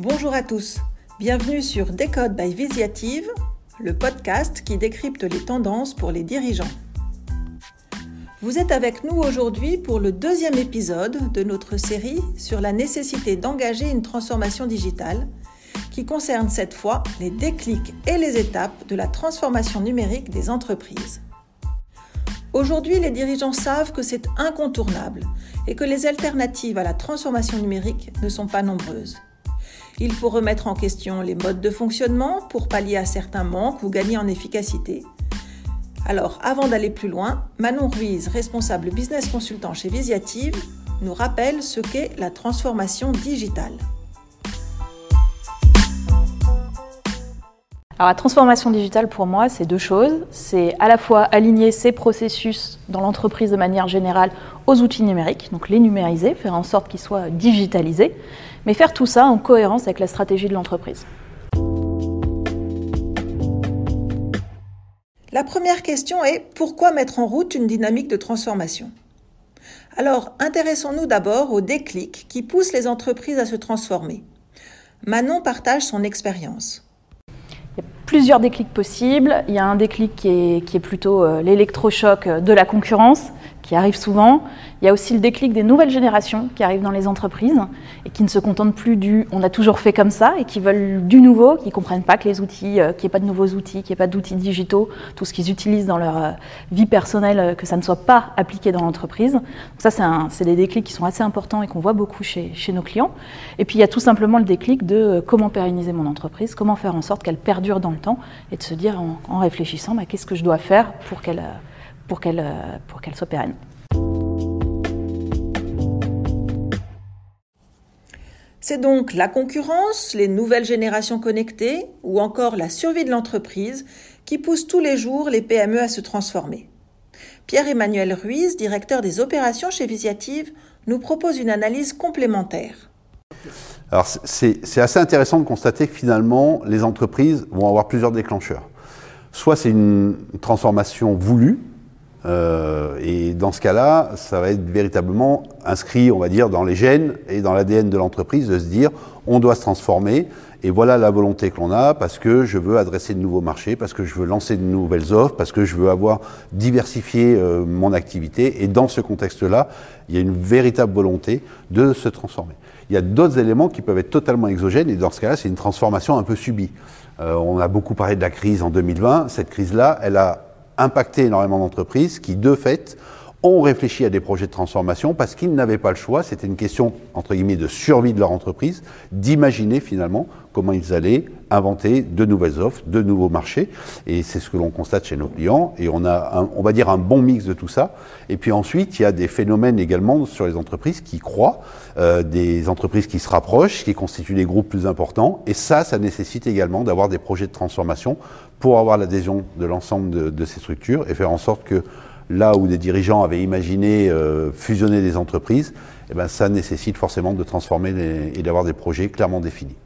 Bonjour à tous, bienvenue sur Decode by Visiative, le podcast qui décrypte les tendances pour les dirigeants. Vous êtes avec nous aujourd'hui pour le deuxième épisode de notre série sur la nécessité d'engager une transformation digitale qui concerne cette fois les déclics et les étapes de la transformation numérique des entreprises. Aujourd'hui, les dirigeants savent que c'est incontournable et que les alternatives à la transformation numérique ne sont pas nombreuses. Il faut remettre en question les modes de fonctionnement pour pallier à certains manques ou gagner en efficacité. Alors, avant d'aller plus loin, Manon Ruiz, responsable business consultant chez Visiative, nous rappelle ce qu'est la transformation digitale. Alors la transformation digitale pour moi, c'est deux choses. C'est à la fois aligner ses processus dans l'entreprise de manière générale aux outils numériques, donc les numériser, faire en sorte qu'ils soient digitalisés, mais faire tout ça en cohérence avec la stratégie de l'entreprise. La première question est pourquoi mettre en route une dynamique de transformation ? Alors, intéressons-nous d'abord aux déclics qui poussent les entreprises à se transformer. Manon partage son expérience. Il y a plusieurs déclics possibles. Il y a un déclic qui est plutôt l'électrochoc de la concurrence, qui arrive souvent. Il y a aussi le déclic des nouvelles générations qui arrivent dans les entreprises et qui ne se contentent plus du « on a toujours fait comme ça » et qui veulent du nouveau, qui ne comprennent pas que les outils, qu'il n'y ait pas de nouveaux outils, qu'il n'y ait pas d'outils digitaux, tout ce qu'ils utilisent dans leur vie personnelle, que ça ne soit pas appliqué dans l'entreprise. Donc ça, c'est des déclics qui sont assez importants et qu'on voit beaucoup chez nos clients. Et puis il y a tout simplement le déclic de comment pérenniser mon entreprise, comment faire en sorte qu'elle perdure dans le temps et de se dire en réfléchissant qu'est-ce que je dois faire pour qu'elle soit pérenne. C'est donc la concurrence, les nouvelles générations connectées ou encore la survie de l'entreprise qui poussent tous les jours les PME à se transformer. Pierre-Emmanuel Ruiz, directeur des opérations chez Visiative, nous propose une analyse complémentaire. Alors c'est assez intéressant de constater que finalement les entreprises vont avoir plusieurs déclencheurs. Soit c'est une transformation voulue, et dans ce cas-là, ça va être véritablement inscrit, on va dire, dans les gènes et dans l'ADN de l'entreprise de se dire on doit se transformer et voilà la volonté que l'on a parce que je veux adresser de nouveaux marchés, parce que je veux lancer de nouvelles offres, parce que je veux avoir diversifié mon activité et dans ce contexte-là, il y a une véritable volonté de se transformer. Il y a d'autres éléments qui peuvent être totalement exogènes et dans ce cas-là, c'est une transformation un peu subie. On a beaucoup parlé de la crise en 2020. Cette crise-là, elle a impacté énormément d'entreprises qui, de fait, ont réfléchi à des projets de transformation parce qu'ils n'avaient pas le choix. C'était une question, entre guillemets, de survie de leur entreprise, d'imaginer finalement comment ils allaient inventer de nouvelles offres, de nouveaux marchés. Et c'est ce que l'on constate chez nos clients. Et on a, on va dire, un bon mix de tout ça. Et puis ensuite, il y a des phénomènes également sur les entreprises qui croient, des entreprises qui se rapprochent, qui constituent des groupes plus importants. Et ça nécessite également d'avoir des projets de transformation pour avoir l'adhésion de l'ensemble de ces structures et faire en sorte que là où des dirigeants avaient imaginé fusionner des entreprises, ça nécessite forcément de transformer et d'avoir des projets clairement définis.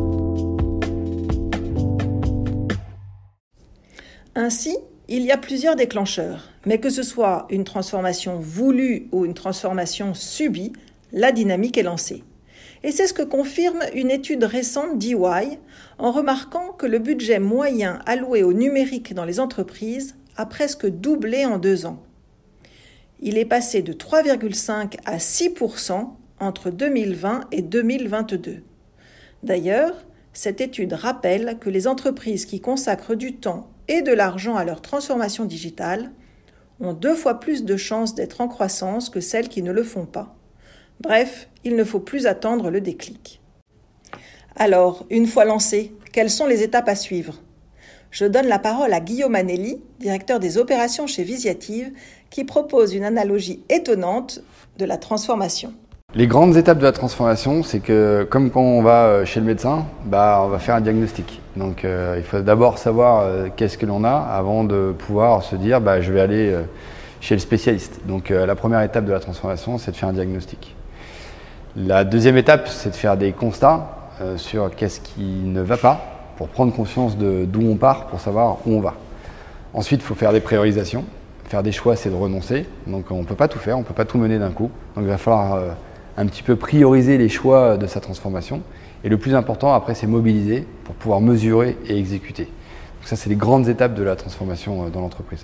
Ainsi, il y a plusieurs déclencheurs, mais que ce soit une transformation voulue ou une transformation subie, la dynamique est lancée. Et c'est ce que confirme une étude récente d'EY en remarquant que le budget moyen alloué au numérique dans les entreprises a presque doublé en 2 ans. Il est passé de 3,5 à 6% entre 2020 et 2022. D'ailleurs, cette étude rappelle que les entreprises qui consacrent du temps et de l'argent à leur transformation digitale ont 2 fois plus de chances d'être en croissance que celles qui ne le font pas. Bref, il ne faut plus attendre le déclic. Alors, une fois lancé, quelles sont les étapes à suivre ? Je donne la parole à Guillaume Anelli, directeur des opérations chez Visiative, qui propose une analogie étonnante de la transformation. Les grandes étapes de la transformation, c'est que comme quand on va chez le médecin, on va faire un diagnostic. Donc il faut d'abord savoir qu'est-ce que l'on a avant de pouvoir se dire je vais aller chez le spécialiste. Donc la première étape de la transformation, c'est de faire un diagnostic. La deuxième étape, c'est de faire des constats sur qu'est-ce qui ne va pas pour prendre conscience d'où on part, pour savoir où on va. Ensuite, il faut faire des priorisations. Faire des choix, c'est de renoncer. Donc on ne peut pas tout faire, on ne peut pas tout mener d'un coup. Donc il va falloir un petit peu prioriser les choix de sa transformation. Et le plus important, après, c'est mobiliser pour pouvoir mesurer et exécuter. Donc ça, c'est les grandes étapes de la transformation dans l'entreprise.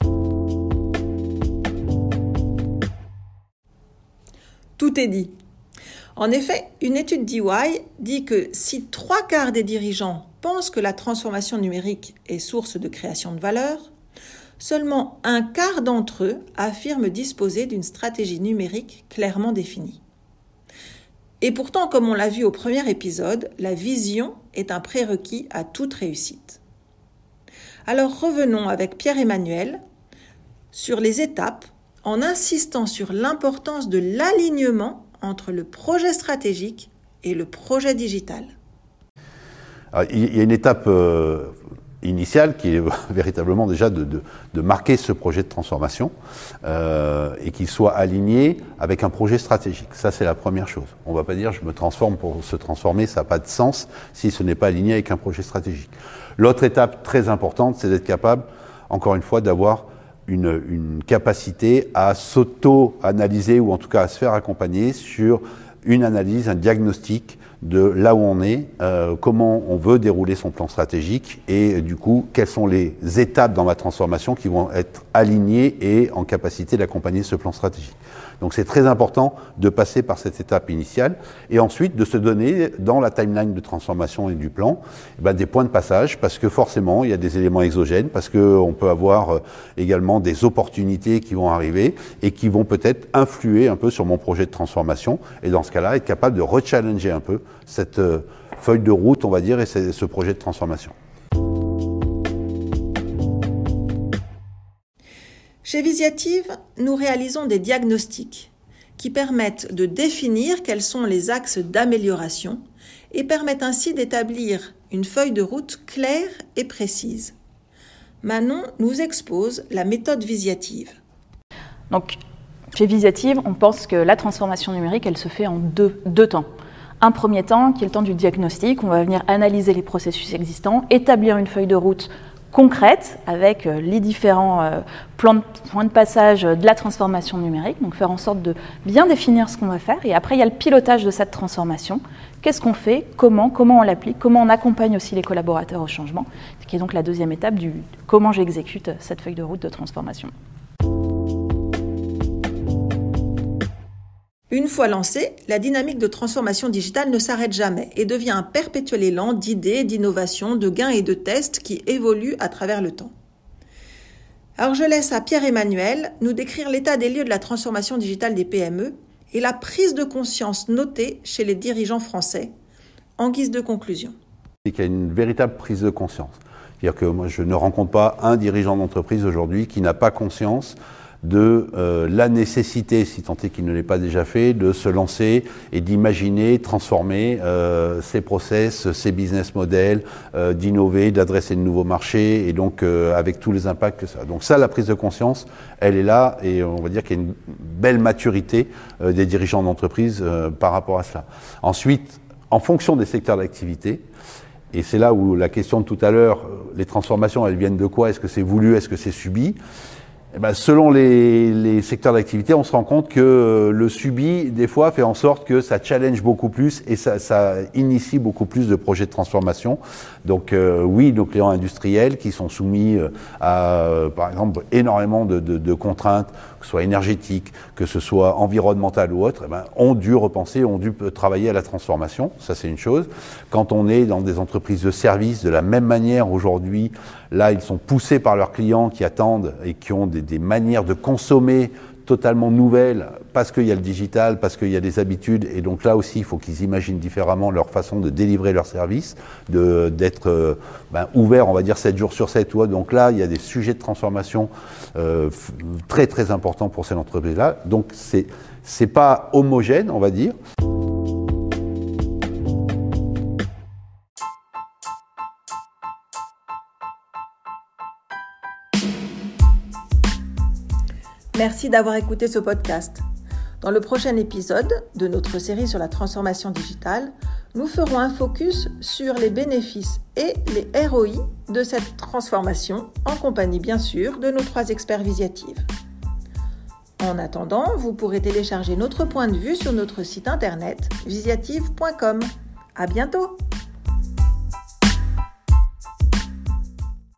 Tout est dit. En effet, une étude d'EY dit que si 3/4 des dirigeants pensent que la transformation numérique est source de création de valeur, seulement 1/4 d'entre eux affirment disposer d'une stratégie numérique clairement définie. Et pourtant, comme on l'a vu au premier épisode, la vision est un prérequis à toute réussite. Alors revenons avec Pierre-Emmanuel sur les étapes en insistant sur l'importance de l'alignement entre le projet stratégique et le projet digital. Alors, il y a une étape initiale qui est véritablement déjà de marquer ce projet de transformation et qu'il soit aligné avec un projet stratégique. Ça, c'est la première chose. On ne va pas dire je me transforme pour se transformer, ça n'a pas de sens si ce n'est pas aligné avec un projet stratégique. L'autre étape très importante, c'est d'être capable, encore une fois, d'avoir une capacité à s'auto-analyser ou en tout cas à se faire accompagner sur une analyse, un diagnostic de là où on est, comment on veut dérouler son plan stratégique et du coup, quelles sont les étapes dans ma transformation qui vont être alignées et en capacité d'accompagner ce plan stratégique. Donc c'est très important de passer par cette étape initiale et ensuite de se donner dans la timeline de transformation et du plan des points de passage parce que forcément il y a des éléments exogènes, parce qu'on peut avoir également des opportunités qui vont arriver et qui vont peut-être influer un peu sur mon projet de transformation et dans ce cas-là être capable de rechallenger un peu cette feuille de route on va dire et ce projet de transformation. Chez Visiative, nous réalisons des diagnostics qui permettent de définir quels sont les axes d'amélioration et permettent ainsi d'établir une feuille de route claire et précise. Manon nous expose la méthode Visiative. Donc, chez Visiative, on pense que la transformation numérique, elle se fait en deux temps. Un premier temps, qui est le temps du diagnostic, on va venir analyser les processus existants, établir une feuille de route concrète avec les différents points de passage de la transformation numérique, donc faire en sorte de bien définir ce qu'on va faire. Et après, il y a le pilotage de cette transformation. Qu'est-ce qu'on fait, comment on l'applique, comment on accompagne aussi les collaborateurs au changement, qui est donc la deuxième étape du comment j'exécute cette feuille de route de transformation. Une fois lancée, la dynamique de transformation digitale ne s'arrête jamais et devient un perpétuel élan d'idées, d'innovations, de gains et de tests qui évoluent à travers le temps. Alors je laisse à Pierre-Emmanuel nous décrire l'état des lieux de la transformation digitale des PME et la prise de conscience notée chez les dirigeants français en guise de conclusion. C'est qu'il y a une véritable prise de conscience. C'est-à-dire que moi je ne rencontre pas un dirigeant d'entreprise aujourd'hui qui n'a pas conscience de la nécessité, si tant est qu'il ne l'ait pas déjà fait, de se lancer et d'imaginer, transformer ses process, ses business models, d'innover, d'adresser de nouveaux marchés et donc avec tous les impacts que ça a. Donc ça, la prise de conscience, elle est là et on va dire qu'il y a une belle maturité des dirigeants d'entreprise par rapport à cela. Ensuite, en fonction des secteurs d'activité, et c'est là où la question de tout à l'heure, les transformations, elles viennent de quoi? Est-ce que c'est voulu? Est-ce que c'est subi? Selon les secteurs d'activité, on se rend compte que le subi, des fois, fait en sorte que ça challenge beaucoup plus et ça initie beaucoup plus de projets de transformation. Donc oui, nos clients industriels qui sont soumis à, par exemple, énormément de contraintes, que ce soit énergétiques, que ce soit environnementales ou autres, ont dû repenser, ont dû travailler à la transformation. Ça, c'est une chose. Quand on est dans des entreprises de services, de la même manière aujourd'hui, là, ils sont poussés par leurs clients qui attendent et qui ont des manières de consommer totalement nouvelles parce qu'il y a le digital, parce qu'il y a des habitudes et donc là aussi il faut qu'ils imaginent différemment leur façon de délivrer leurs services, d'être ouverts on va dire 7 jours sur 7 ou autre. Donc là il y a des sujets de transformation très très importants pour ces entreprises-là. Donc c'est pas homogène on va dire. Merci d'avoir écouté ce podcast. Dans le prochain épisode de notre série sur la transformation digitale, nous ferons un focus sur les bénéfices et les ROI de cette transformation, en compagnie bien sûr de nos 3 experts Visiative. En attendant, vous pourrez télécharger notre point de vue sur notre site internet visiative.com. À bientôt!